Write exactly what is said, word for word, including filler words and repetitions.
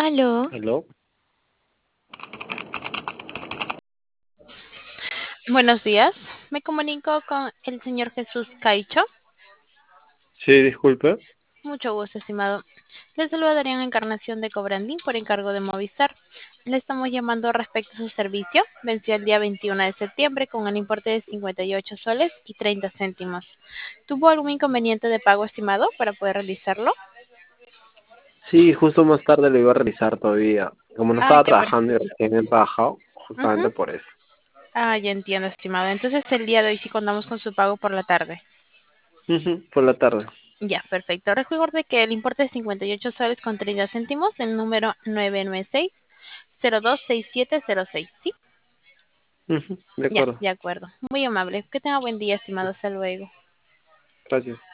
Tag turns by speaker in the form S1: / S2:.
S1: Aló,
S2: ¿Aló?
S1: buenos días. Me comunico con el señor Jesús Caicho.
S2: Sí, disculpe.
S1: Mucho gusto, estimado. Le saluda Darían Encarnación de Cobrandín por encargo de Movistar. Le estamos llamando respecto a su servicio. Venció el día veintiuno de septiembre con el importe de cincuenta y ocho soles y treinta céntimos. ¿Tuvo algún inconveniente de pago, estimado, para poder realizarlo?
S2: Sí, justo más tarde lo iba a realizar todavía. Como no
S1: Ah,
S2: estaba
S1: ya,
S2: trabajando y
S1: perfecto.
S2: recién he trabajado,
S1: Ujú.
S2: justamente por eso.
S1: Ah, ya entiendo, estimado. Entonces el día de hoy sí contamos con su pago por la tarde.
S2: Ujú, por la tarde.
S1: Ya, perfecto. Recuerde que el importe es cincuenta y ocho soles con treinta céntimos, el número nueve nueve seis cero dos seis siete cero seis, ¿sí?
S2: Ujú, de
S1: Ya,
S2: acuerdo.
S1: de acuerdo. Muy amable. Que tenga buen día, estimado. Hasta luego.
S2: Gracias.